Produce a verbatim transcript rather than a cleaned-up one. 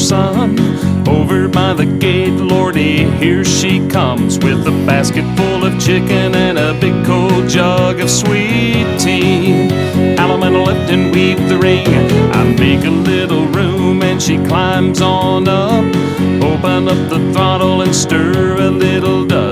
son. Over by the gate, Lordy, here she comes, with a basket full of chicken and a big cold jug of sweet tea. Allemande, lift and weave the ring, I make a little room, and she climbs on up. Open up the throttle and stir a little dust.